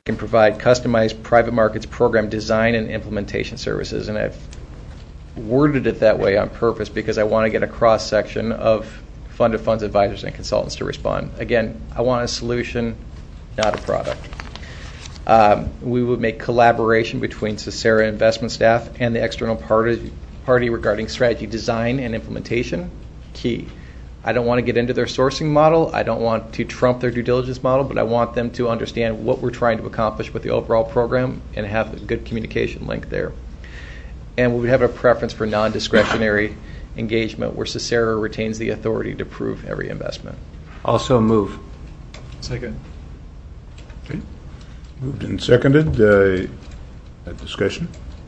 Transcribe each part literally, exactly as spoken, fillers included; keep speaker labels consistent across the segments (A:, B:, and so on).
A: can provide customized private markets program design and implementation services. And I've worded it that way on purpose because I want to get a cross-section of fund-of-funds advisors and consultants to respond. Again, I want a solution, not a product. Um, we would make collaboration between Cicera investment staff and the external party, party regarding strategy design and implementation key. I don't want to get into their sourcing model. I don't want to trump their due diligence model, but I want them to understand what we're trying to accomplish with the overall program and have a good communication link there. And we would have a preference for non-discretionary engagement where Cicera retains the authority to approve every investment.
B: Also move.
C: Second.
D: Okay. Moved and seconded. Uh, a discussion?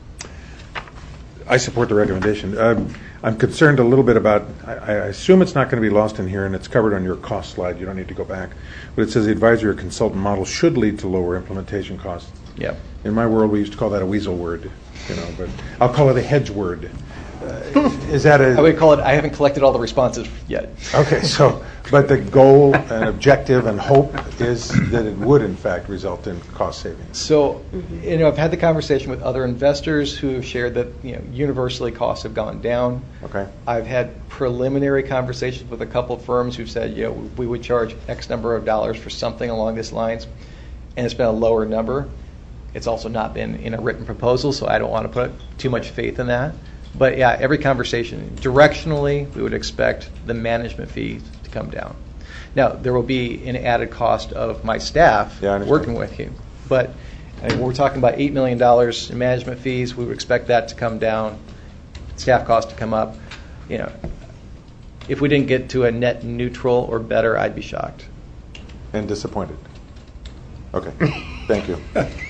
E: I support the recommendation. Um, I'm concerned a little bit about, I, I assume it's not going to be lost in here, and it's covered on your cost slide. You don't need to go back. But it says the advisory or consultant model should lead to lower implementation costs.
A: Yeah.
E: In my world, we used to call that a weasel word, you know, but I'll call it a hedge word. Uh, is that a...
A: I would call it, I haven't collected all the responses yet.
E: Okay, so, but the goal and objective and hope is that it would, in fact, result in cost savings.
A: So, you know, I've had the conversation with other investors who have shared that, you know, universally costs have gone down.
E: Okay.
A: I've had preliminary conversations with a couple of firms who've said, you know, we would charge X number of dollars for something along these lines, and it's been a lower number. It's also not been in a written proposal, so I don't want to put too much faith in that. But yeah, every conversation, directionally, we would expect the management fee to come down. Now, there will be an added cost of my staff
E: yeah,
A: working with you. But I mean, we're talking about eight million dollars in management fees. We would expect that to come down, staff costs to come up. You know, if we didn't get to a net neutral or better, I'd be shocked.
E: And disappointed. Okay, thank you.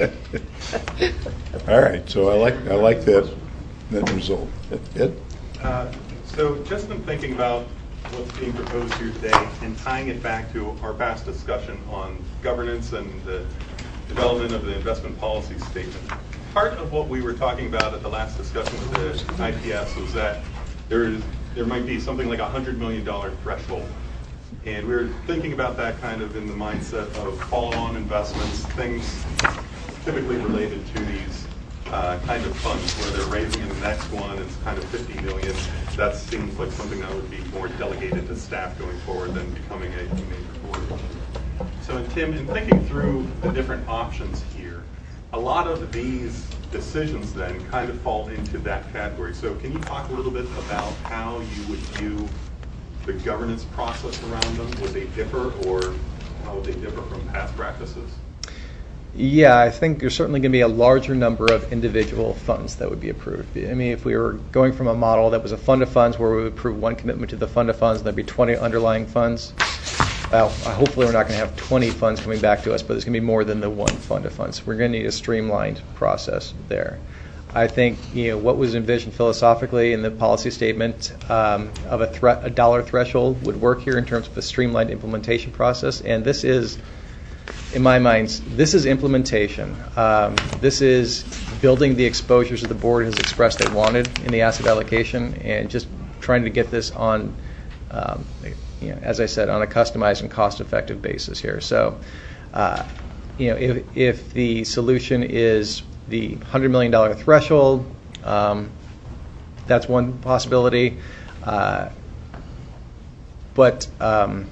D: All right, so I like I like that that result. Ed?
F: Uh, so just in thinking about what's being proposed here today and tying it back to our past discussion on governance and the development of the investment policy statement, part of what we were talking about at the last discussion with the I P S was that there is there might be something like a one hundred million dollars threshold. And we were thinking about that kind of in the mindset of follow-on investments, things typically related to these uh, kind of funds where they're raising in the next one, it's kind of fifty million dollars. That seems like something that would be more delegated to staff going forward than becoming a major board. So, and Tim, in thinking through the different options here, a lot of these decisions then kind of fall into that category. So can you talk a little bit about how you would view the governance process around them? Would they differ, or how would they differ from past practices?
A: Yeah, I think there's certainly going to be a larger number of individual funds that would be approved. I mean, if we were going from a model that was a fund of funds where we would approve one commitment to the fund of funds and there'd be twenty underlying funds, well, hopefully we're not going to have twenty funds coming back to us, but there's going to be more than the one fund of funds. We're going to need a streamlined process there. I think, you know, what was envisioned philosophically in the policy statement um, of a, thre- a dollar threshold would work here in terms of a streamlined implementation process. And this is, in my mind, this is implementation. Um, this is building the exposures that the board has expressed they wanted in the asset allocation, and just trying to get this on, um, you know, as I said, on a customized and cost-effective basis here. So, uh, you know, if if the solution is the one hundred million dollars threshold, um, that's one possibility. Uh, but, um,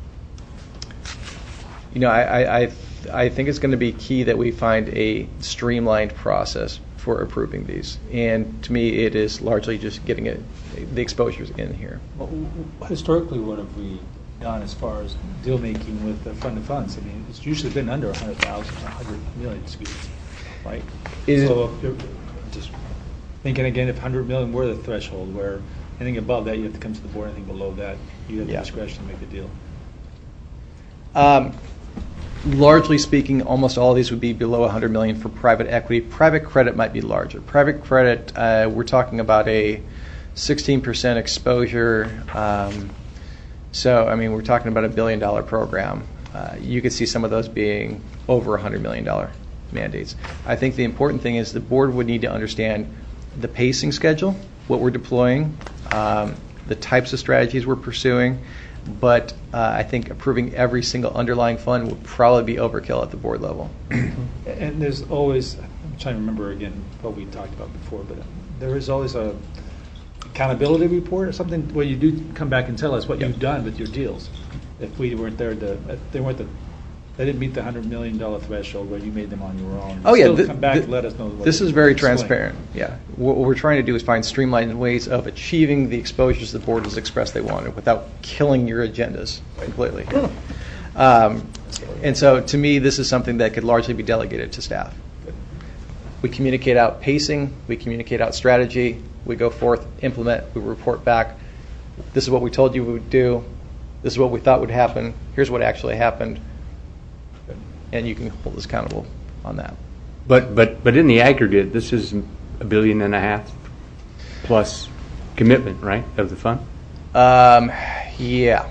A: you know, I, I, I think it's going to be key that we find a streamlined process for approving these. And to me, it is largely just getting it, the exposures in here.
C: Well, historically, what have we done as far as deal making with the fund of funds? I mean, it's usually been under one hundred thousand, one hundred million, excuse me. Right.
A: Is
C: so if just thinking again, if one hundred million were the threshold, where anything above that you have to come to the board, anything below that you have
A: yeah.
C: the discretion to make the deal.
A: Um, largely speaking, almost all of these would be below one hundred million for private equity. Private credit might be larger. Private credit, uh, we're talking about a sixteen percent exposure. Um, so, I mean, we're talking about a billion dollar program. Uh, you could see some of those being over one hundred million dollars mandates. I think the important thing is the board would need to understand the pacing schedule, what we're deploying, um, the types of strategies we're pursuing, but uh, I think approving every single underlying fund would probably be overkill at the board level.
C: And there's always, I'm trying to remember again what we talked about before, but there is always a accountability report or something where you do come back and tell us what
A: Yep.
C: you've done with your deals. If we weren't there to, if they weren't the, they didn't meet the hundred million dollar threshold where you made them on your own.
A: Oh yeah,
C: Still
A: thi-
C: come back
A: thi-
C: and let us know. What
A: This
C: you
A: is very
C: explain.
A: transparent. Yeah, what what we're trying to do is find streamlined ways of achieving the exposures the board has expressed they wanted without killing your agendas completely. Um, and so, to me, this is something that could largely be delegated to staff. We communicate out pacing, we communicate out strategy, we go forth, implement, we report back. This is what we told you we would do. This is what we thought would happen. Here's what actually happened. And you can hold us accountable on that.
B: But, but, but in the aggregate, this is a billion and a half plus commitment, right, of the fund?
A: Um, yeah.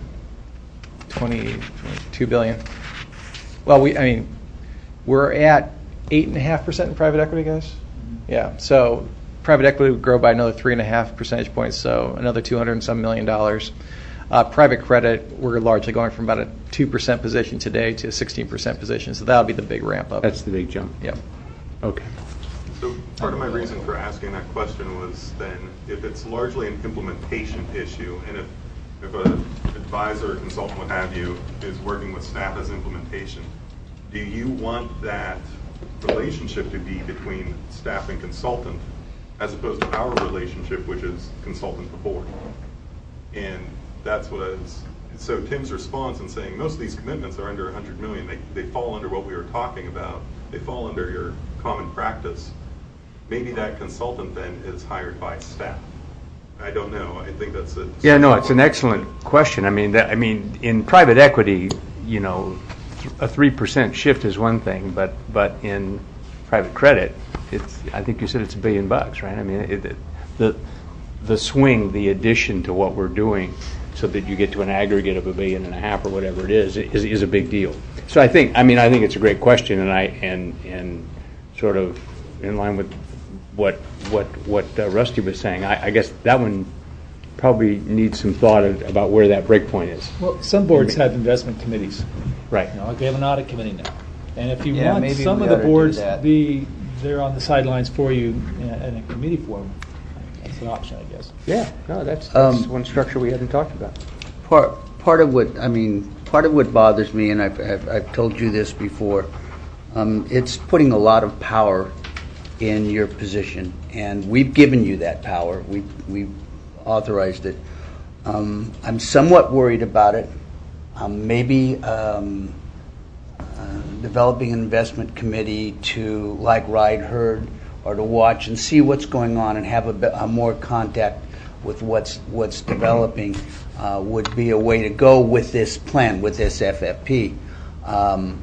A: twenty, twenty-two billion. Well, we, I mean, we're at eight and a half percent in private equity, guys. Yeah. So private equity would grow by another three and a half percentage points. So another two hundred and some million dollars. Uh, private credit, we're largely going from about a two percent position today to a sixteen percent position. So that'll be the big ramp up.
B: That's the big jump.
A: Yep.
B: Okay.
F: So part of my reason for asking that question was then, if it's largely an implementation issue, and if, if an advisor or consultant, what have you, is working with staff as implementation, do you want that relationship to be between staff and consultant as opposed to our relationship, which is consultant to board? And that's what I was, so Tim's response in saying most of these commitments are under one hundred million, they, they fall under what we were talking about, they fall under your common practice. Maybe that consultant then is hired by staff. I don't know, I think that's a.
B: Yeah, no, it's an excellent question. I mean, that, I mean, in private equity, you know, th- a three percent shift is one thing, but, but in private credit, it's, I think you said it's a billion bucks, right? I mean, it, it, the, the swing, the addition to what we're doing so that you get to an aggregate of a billion and a half or whatever it is, is, is a big deal. So I think, I mean, I think it's a great question, and I, and, and sort of in line with what, what, what uh, Rusty was saying, I, I guess that one probably needs some thought about where that break point is.
C: Well, some boards have investment committees.
B: Right.
C: You know, like we have an audit committee now. And if you
A: Yeah,
C: want
A: maybe
C: some
A: we
C: of the
A: ought to do
C: boards
A: that.
C: be, they're on the sidelines for you in a, in a committee form, that's an option, I guess.
B: Yeah, no, that's, that's
G: Um,
B: one structure we hadn't talked about.
G: Part, part of what, I mean, part of what bothers me, and I've, I've, I've told you this before, um, it's putting a lot of power in your position, and we've given you that power. We, we've authorized it. Um, I'm somewhat worried about it. Um, maybe um, uh, developing an investment committee to, like Ride Herd, or to watch and see what's going on and have a, bit, a more contact with what's what's developing uh, would be a way to go with this plan, with this F F P. Um,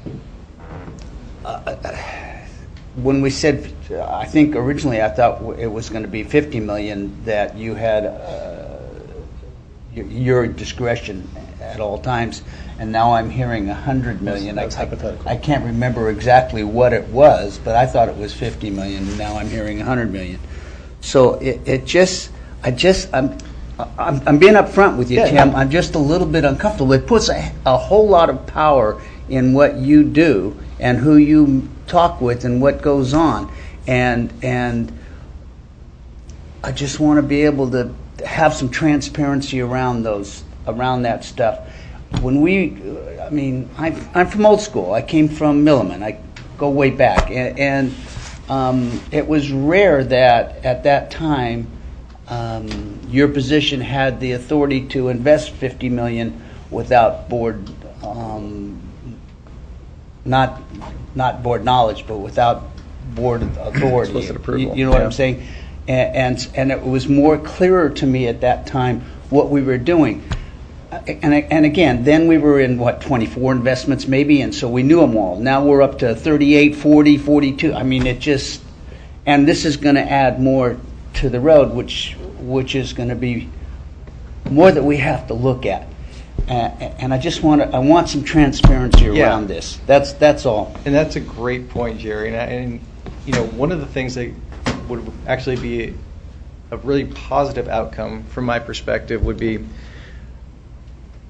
G: uh, when we said, I think originally I thought it was going to be fifty million, that you had uh, your, your discretion at all times, and now I'm hearing one hundred million.
C: That's
G: I,
C: hypothetical.
G: I can't remember exactly what it was, but I thought it was fifty million, and now I'm hearing one hundred million. So it, it just, I just, I'm, I'm, I'm being upfront with you,
A: Yeah,
G: Tim.
A: no.
G: I'm just a little bit uncomfortable. It puts a, a whole lot of power in what you do and who you talk with and what goes on, and and I just want to be able to have some transparency around those, around that stuff. When we, I mean, I'm, I'm from old school. I came from Milliman. I go way back, and, and um, it was rare that at that time um, your position had the authority to invest fifty million without board, um, not not board knowledge, but without board authority.
A: Explicit approval.
G: You, you know what
A: Yeah.
G: I'm saying? And, and and it was more clearer to me at that time what we were doing. And and again, then we were in what, twenty-four investments maybe, and so we knew them all. Now we're up to thirty-eight, forty, forty-two. I mean, it just, and this is going to add more to the road, which which is going to be more that we have to look at. Uh, and I just want to, I want some transparency
A: Yeah.
G: around this. That's that's all.
A: And that's a great point, Jerry. And, I, and you know, one of the things that would actually be a really positive outcome from my perspective would be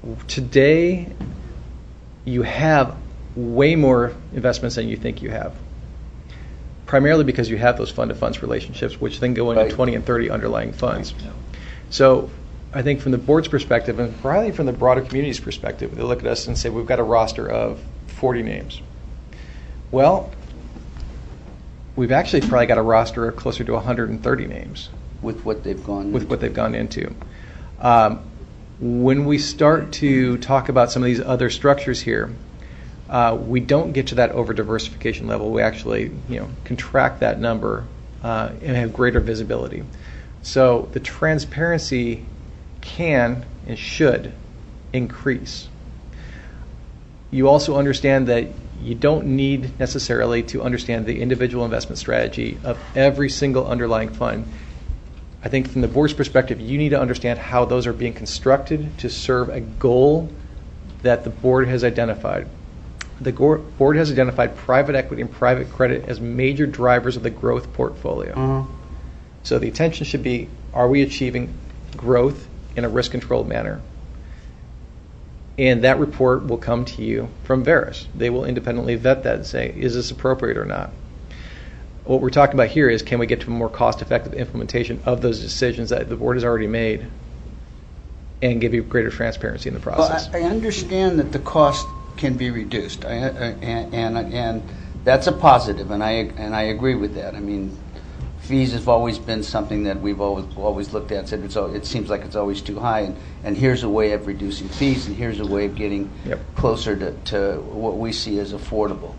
A: Today, you have way more investments than you think you have. Primarily because you have those fund-to-funds relationships, which then go into
G: Right.
A: twenty and thirty underlying funds. So I think from the board's perspective, and probably from the broader community's perspective, they look at us and say, we've got a roster of forty names. Well, we've actually probably got a roster of closer to one hundred thirty names
G: With what they've gone.
A: with what they've gone into. Um, when we start to talk about some of these other structures here, uh, we don't get to that over-diversification level. We actually, you know, contract that number uh, and have greater visibility. So the transparency can and should increase. You also understand that you don't need necessarily to understand the individual investment strategy of every single underlying fund. I think from the board's perspective, you need to understand how those are being constructed to serve a goal that the board has identified. The go- board has identified private equity and private credit as major drivers of the growth portfolio.
G: Uh-huh.
A: So the attention should be, are we achieving growth in a risk-controlled manner? And that report will come to you from Veris. They will independently vet that and say, is this appropriate or not? What we're talking about here is, can we get to a more cost-effective implementation of those decisions that the board has already made and give you greater transparency in the
G: Well,
A: process?
G: I, I understand that the cost can be reduced, I, I, and, and and that's a positive, and I and I agree with that. I mean, fees have always been something that we've always always looked at and said it's, al- it seems like it's always too high, and, and here's a way of reducing fees, and here's a way of getting
A: Yep.
G: closer to, to what we see as affordable.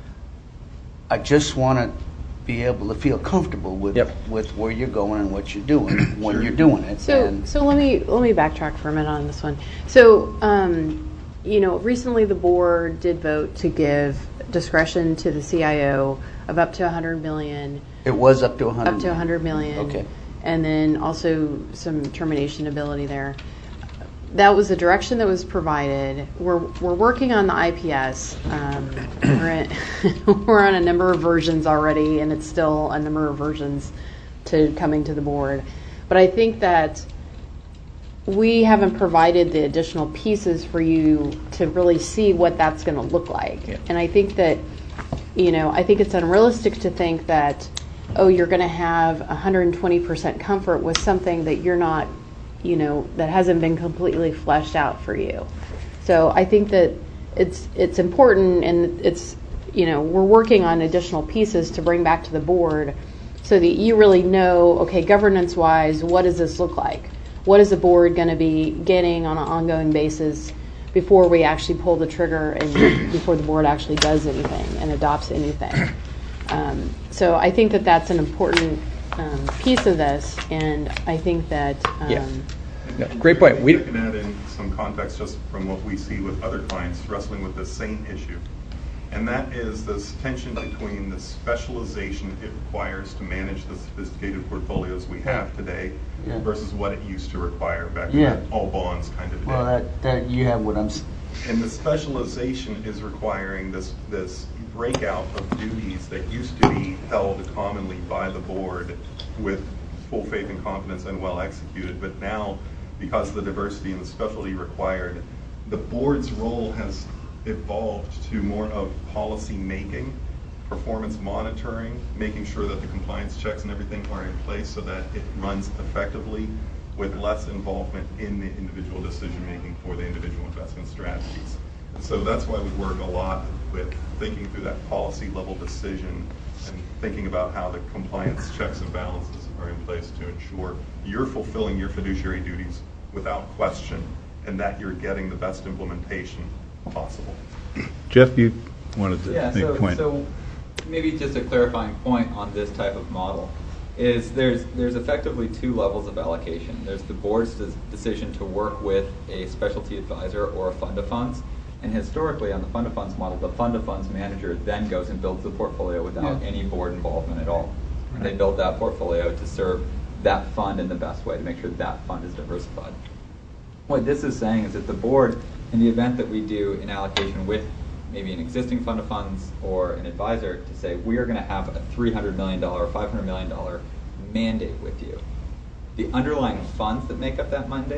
G: I just want to be able to feel comfortable with
A: Yep.
G: with where you're going and what you're doing when you're doing it.
H: So,
G: and,
H: so let me let me backtrack for a minute on this one. So, um, you know, recently the board did vote to give discretion to the C I O of up to one hundred million,
G: it was up to one hundred.
H: up to one hundred million,
G: Okay.
H: and then also some termination ability there. That was the direction that was provided. We're we're working on the I P S. Um, we're in, we're on a number of versions already, and it's still a number of versions to coming to the board. But I think that we haven't provided the additional pieces for you to really see what that's going to look like.
A: Yeah.
H: And I think that, you know, I think it's unrealistic to think that, oh, you're going to have one hundred twenty percent comfort with something that you're not, you know, that hasn't been completely fleshed out for you. So I think that it's it's important, and it's, you know, we're working on additional pieces to bring back to the board so that you really know, okay, governance-wise, what does this look like? What is the board going to be getting on an ongoing basis before we actually pull the trigger and before the board actually does anything and adopts anything? Um, so I think that that's an important um, piece of this, and I think that um,
A: Yeah. No, great point. We-
F: I can add in some context just from what we see with other clients wrestling with the same issue. And that is this tension between the specialization it requires to manage the sophisticated portfolios we have today
G: Yeah.
F: versus what it used to require back in
G: Yeah.
F: the all bonds kind of day.
G: Well, that, that you have what I'm. s-
F: And the specialization is requiring this, this breakout of duties that used to be held commonly by the board with full faith and confidence and well executed. But now, because of the diversity and the specialty required, the board's role has evolved to more of policy making, performance monitoring, making sure that the compliance checks and everything are in place so that it runs effectively with less involvement in the individual decision making for the individual investment strategies. And so that's why we work a lot with thinking through that policy level decision and thinking about how the compliance checks and balances are in place to ensure you're fulfilling your fiduciary duties without question and that you're getting the best implementation possible.
I: Jeff, you wanted to
J: Yeah,
I: make a
J: so,
I: point.
J: so maybe just a clarifying point on this type of model is there's there's effectively two levels of allocation. There's the board's des- decision to work with a specialty advisor or a fund of funds, and historically on the fund of funds model, the fund of funds manager then goes and builds the portfolio without
G: Yeah.
J: any board involvement at all. And they build that portfolio to serve that fund in the best way to make sure that fund is diversified. What this is saying is that the board, in the event that we do an allocation with maybe an existing fund of funds or an advisor, to say we are going to have a three hundred million dollars, five hundred million dollars mandate with you. The underlying funds that make up that mandate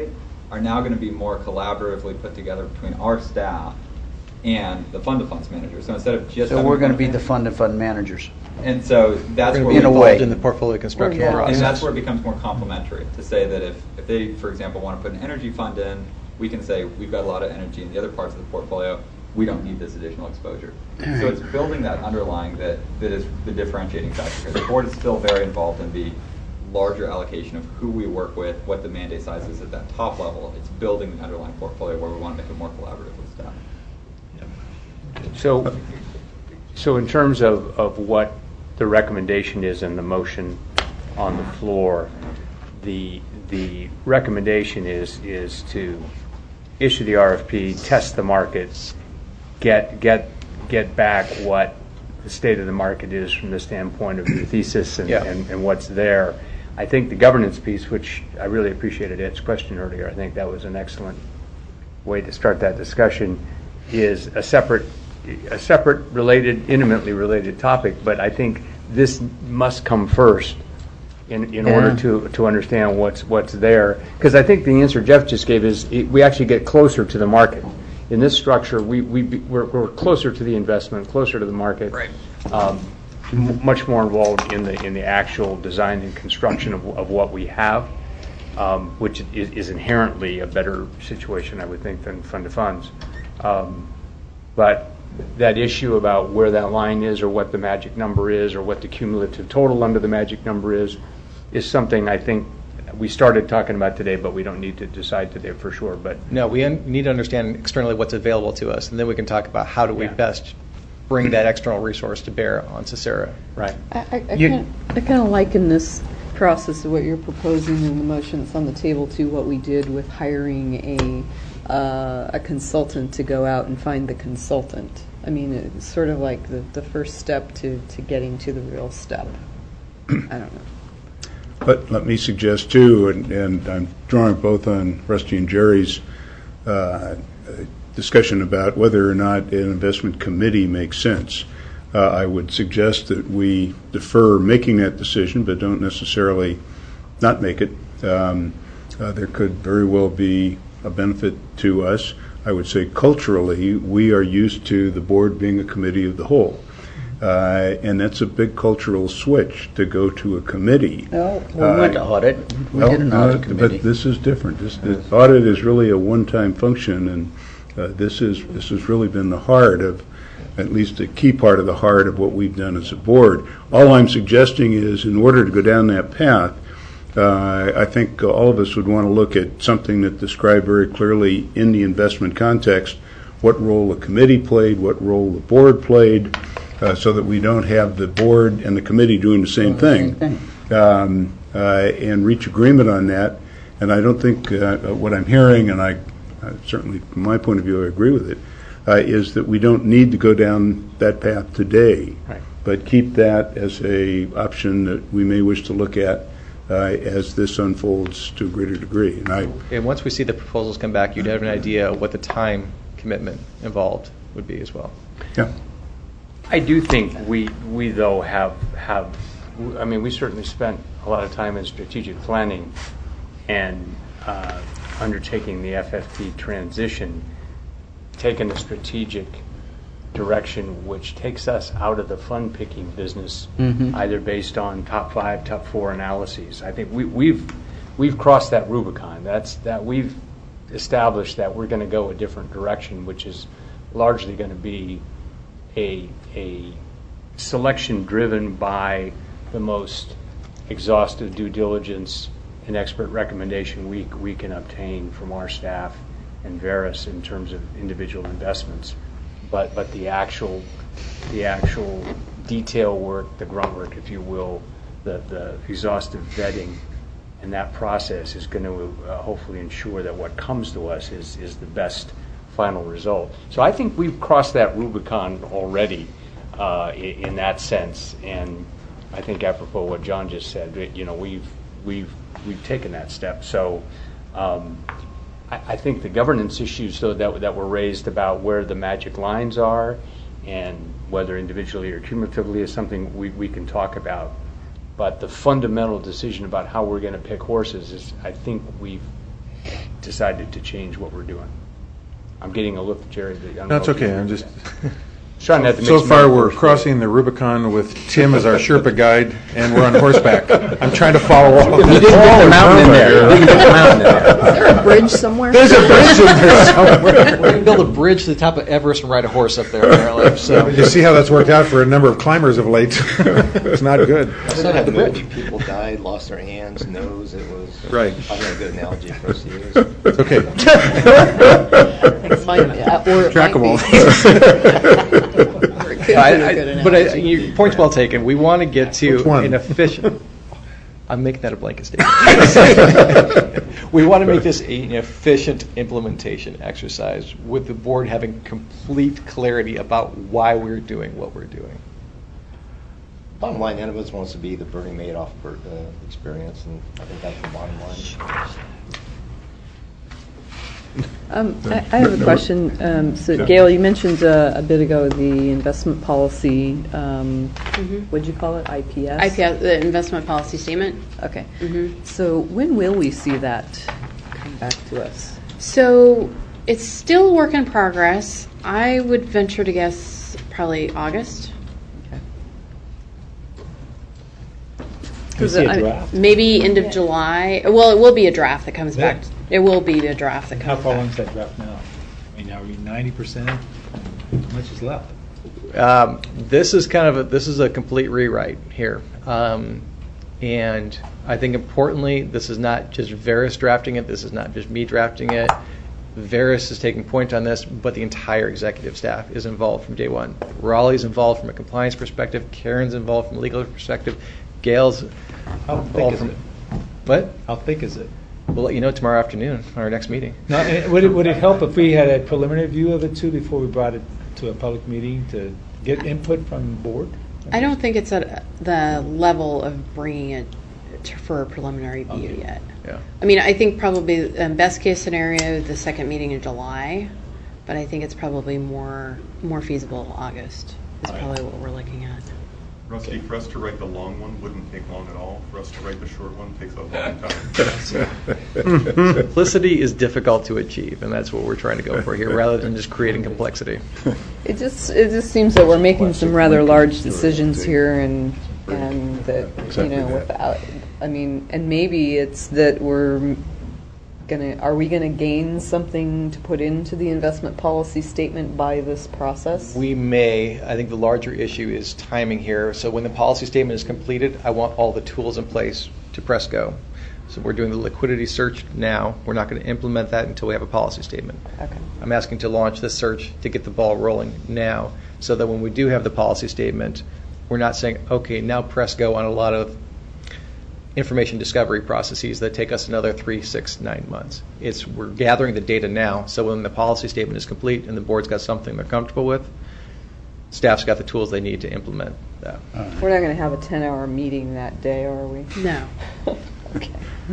J: are now going to be more collaboratively put together between our staff and the fund of funds manager. So instead of just
G: So
J: having
G: we're going to
J: one
G: be the
J: thing-
G: fund of fund managers.
J: and so that's
A: We're
J: where
A: going to be
G: In a
J: we-
G: way.
A: involved in the portfolio construction
H: Yeah.
A: process.
J: and that's where it becomes more complementary to say that if, if they, for example, want to put an energy fund in, we can say we've got a lot of energy in the other parts of the portfolio. We don't need this additional exposure. So it's building that underlying that, that is the differentiating factor here. The board is still very involved in the larger allocation of who we work with, what the mandate size is at that top level. It's building the underlying portfolio where we want to make it more collaborative with staff.
B: So, so in terms of, of what the recommendation is in the motion on the floor, the the recommendation is is to issue the R F P, test the market, get get get back what the state of the market is from the standpoint of the thesis and,
A: Yeah.
B: and, and what's there. I think the governance piece, which I really appreciated Ed's question earlier, I think that was an excellent way to start that discussion, is a separate a separate related, intimately related topic, but I think this must come first in, in
G: Yeah.
B: order to, to understand what's what's there. Because I think the answer Jeff just gave is it, we actually get closer to the market. In this structure, we, we, we're, we're closer to the investment, closer to the market. Right. Um, m- much more involved in the in the actual design and construction of, of what we have, um, which is, is inherently a better situation, I would think, than fund to funds. Um, but that issue about where that line is or what the magic number is or what the cumulative total under the magic number is, is something I think we started talking about today, but we don't need to decide today for sure. But
A: No, we un- need to understand externally what's available to us, and then we can talk about how do we
B: Yeah.
A: best bring that external resource to bear on Cicera.
B: right.
K: I, I, I
G: You-
K: kind of I kind of liken this process of what you're proposing in the motion that's on the table to what we did with hiring a uh, a consultant to go out and find the consultant. I mean, it's sort of like the, the first step to, to getting to the real step. I don't know.
D: But let me suggest too, and, and I'm drawing both on Rusty and Jerry's uh, discussion about whether or not an investment committee makes sense. Uh, I would suggest that we defer making that decision, but don't necessarily not make it. Um, uh, there could very well be a benefit to us. I would say culturally, we are used to the board being a committee of the whole. Uh, and that's a big cultural switch to go to a committee.
G: No, we went to audit. We
D: Well,
G: did an
D: no,
G: audit committee.
D: But this is different. This, the audit is really a one-time function, and uh, this is this has really been the heart of, at least a key part of the heart of what we've done as a board. All I'm suggesting is, in order to go down that path, uh, I think all of us would want to look at something that described very clearly in the investment context what role the committee played, what role the board played, uh, so that we don't have the board and the committee doing the same thing, um, uh, and reach agreement on that. And I don't think uh, what I'm hearing, and I uh, certainly from my point of view I agree with it, uh, is that we don't need to go down that path today,
B: Right.
D: but keep that as a option that we may wish to look at uh, as this unfolds to a greater degree. And I,
A: And once we see the proposals come back, you'd have an idea of what the time commitment involved would be as well.
D: yeah.
B: I do think we, we though have, have, I mean, we certainly spent a lot of time in strategic planning and uh, undertaking the F F P transition, taking a strategic direction which takes us out of the fund picking business,
G: Mhm.
B: either based on top five, top four analyses. I think we, we've, we've crossed that Rubicon. That's, that we've established that we're going to go a different direction, which is largely going to be a, a selection driven by the most exhaustive due diligence and expert recommendation we, we can obtain from our staff and Veris in terms of individual investments. But, but the actual, the actual detail work, the grunt work, if you will, the, the exhaustive vetting and that process is going to uh, hopefully ensure that what comes to us is, is the best final result. So I think we've crossed that Rubicon already uh, in, in that sense, and I think apropos what John just said, you know, we've we've we've taken that step. So um, I, I think the governance issues, though, that that were raised about where the magic lines are and whether individually or cumulatively is something we, we can talk about. But the fundamental decision about how we're going to pick horses is, I think we've decided to change what we're doing. I'm getting a look, Jerry. that I don't
E: That's
B: know if
E: okay,
B: you-
E: I'm just,
B: Trying not to make
E: so
B: some
E: far,
B: other
E: we're
B: first-
E: crossing the Rubicon with Tim as our Sherpa guide, and we're on horseback. I'm trying to follow all of
B: You
E: this.
B: didn't get the mountain in there. You didn't get the mountain in there.
K: Is there a bridge somewhere?
E: There's a bridge in there somewhere.
A: We're going to build a bridge to the top of Everest and ride a horse up there, apparently. So
E: You see how that's worked out for a number of climbers of late. It's not good.
A: So had the bridge.
L: People died, lost their hands, nose. It was
E: Right.
L: Probably not a good analogy for us to use.
E: It's okay.
K: It might- uh, or it might
E: Trackable.
K: be. Or it could
A: I-
K: be a
A: I-
K: good
A: but I,
K: analogy.
A: your point's well taken. We want to get to
E: Which one?
A: an efficient. I'm making that a blanket statement. We want to make this an efficient implementation exercise with the board having complete clarity about why we're doing what we're doing.
L: Bottom line, none of us wants to be the Bernie Madoff per, uh, experience, and I think that's the bottom line.
K: Um, I I have a question. Um, So Gail, you mentioned uh, a bit ago the investment policy, um, what'd you call it, I P S?
H: I P S, the investment policy statement.
K: Okay.
H: Mhm.
K: So when will we see that come back to us?
H: So it's still a work in progress. I would venture to guess probably August.
K: Okay.
C: Can we see a
K: I-
C: draft?
H: Maybe end of July. Well, it will be a draft that comes
C: Yeah.
H: back. It will be a draft that
C: And how
H: comes
C: far
H: back.
C: along is that draft now? I mean, are we ninety percent? How much is left?
A: Um, this is kind of a, this is a complete rewrite here, um, and I think importantly, this is not just Veris drafting it. This is not just me drafting it. Veris is taking point on this, but the entire executive staff is involved from day one. Raleigh's involved from a compliance perspective. Karen's involved from a legal perspective. Gail's
C: How thick
A: involved
C: is
A: from
C: it?
A: what?
C: How thick is it?
A: We'll let you know tomorrow afternoon on our next meeting.
C: Now, eh, would it, would it help if we had a preliminary view of it too before we brought it to a public meeting to get input from the board?
H: I don't think it's at the level of bringing it to, for a preliminary view
C: Okay.
H: yet.
A: Yeah.
H: I mean, I think probably um, best case scenario, the second meeting in July, but I think it's probably more more feasible August is
C: Right.
H: probably what we're looking at.
F: Rusty, for us to write the long one wouldn't take long at all. For us to write the short one takes a long time.
A: Simplicity is difficult to achieve, and that's what we're trying to go for here, rather than just creating complexity.
K: It just, it just seems that we're making some rather large decisions here and, and that, you
D: Exactly
K: know,
D: that.
K: without, I mean, and maybe it's that we're gonna, are we gonna gain something to put into the investment policy statement by this process?
A: We may. I think the larger issue is timing here. So when the policy statement is completed, I want all the tools in place to press go. So we're doing the liquidity search now. We're not going to implement that until we have a policy statement.
K: Okay.
A: I'm asking to launch the search to get the ball rolling now, so that when we do have the policy statement, we're not saying, okay, now press go on a lot of information discovery processes that take us another three, six, nine months. It's we're gathering the data now, so when the policy statement is complete and the board's got something they're comfortable with, staff's got the tools they need to implement that.
K: We're not gonna have a ten-hour meeting that day, are we?
H: No.
K: Okay.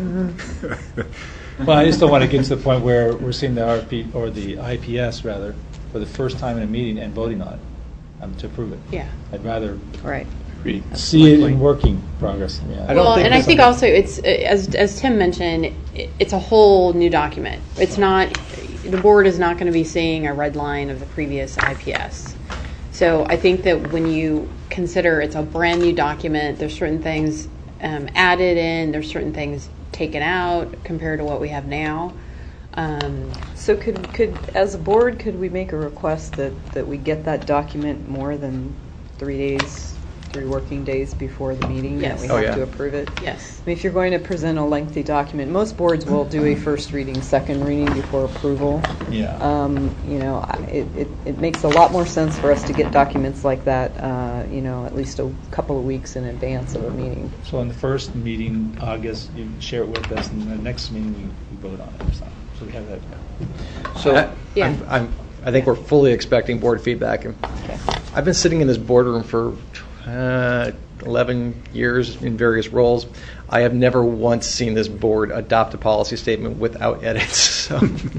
C: Well, I just don't want to get to the point where we're seeing the R P, or the I P S rather, for the first time in a meeting and voting on it, um, to approve it.
H: Yeah.
C: I'd rather
K: Right.
C: see it in working progress, yeah.
A: I don't
H: Well,
A: think
H: and I
A: there's
H: think
A: something-
H: also it's uh, as as Tim mentioned, i- it's a whole new document. It's not the board is not going to be seeing a red line of the previous I P S. So I think that when you consider it's a brand new document, there's certain things um, added in, there's certain things taken out compared to what we have now. Um,
K: So could, could, as a board, could we make a request that, that we get that document more than three days, three working days before the meeting?
H: Yes.
K: That we
A: Oh,
K: have
A: yeah.
K: to approve it?
H: yes.
K: I mean, if you're going to present a lengthy document, most boards will do a first reading, second reading before approval.
C: Yeah.
K: Um, you know, I- it, it, it makes a lot more sense for us to get documents like that, uh, you know, at least a couple of weeks in advance of a meeting.
C: So in the first meeting, August, you share it with us, and the next meeting, we we vote on it or something. So we have that.
A: So
H: Yeah.
A: I'm, I'm, I think we're fully expecting board feedback. And I've been sitting in this boardroom for uh, eleven years in various roles. I have never once seen this board adopt a policy statement without edits. So.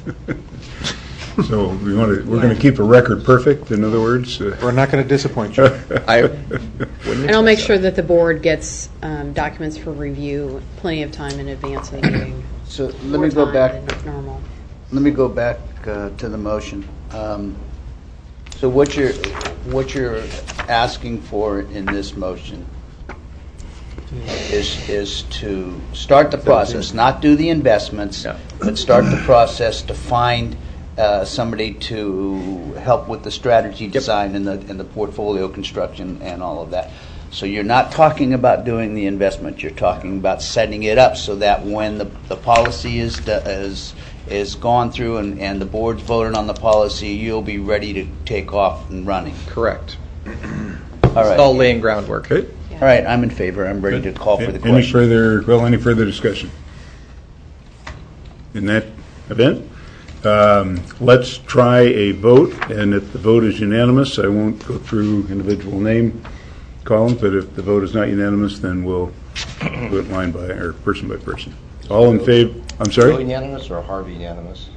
D: So we want to, we're going to keep the record perfect, in other words? uh,
E: We're not going to disappoint you.
A: I wouldn't
H: And I'll make
A: expect
H: sure that the board gets um, documents for review plenty of time in advance of the meeting.
G: So let
H: more
G: me go
H: time
G: back,
H: than normal.
G: let me go back uh, to the motion. Um, So what you're, what you're asking for in this motion is, is to start the process, not do the investments,
A: Yeah.
G: but start the process to find uh, somebody to help with the strategy design and the, and the portfolio construction and all of that. So you're not talking about doing the investment, you're talking about setting it up so that when the, the policy is, do- is, is gone through and, and the board's voted on the policy, you'll be ready to take off and running.
A: Correct.
G: All
A: It's
G: right.
A: all laying groundwork.
D: Okay.
G: All right, I'm in favor. I'm ready to call for the
D: Any
G: question.
D: further, well, any further discussion? In that event, um, let's try a vote, and if the vote is unanimous, I won't go through individual name columns, but if the vote is not unanimous, then we'll do it line by, or person by person. All in favor, I'm
L: Joe
D: sorry?
L: unanimous or Harvey unanimous?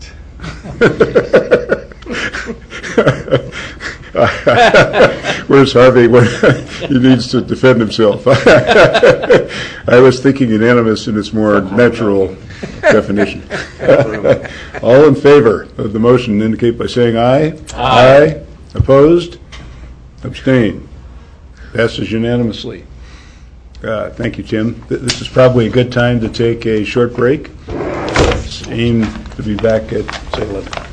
D: Where's Harvey? He needs to defend himself. I was thinking unanimous in its more natural definition. All in favor of the motion indicate by saying aye. Aye. Opposed? Abstain. Passes unanimously. Uh, Thank you, Tim. Th- This is probably a good time to take a short break. Let's aim to be back at, say, eleven.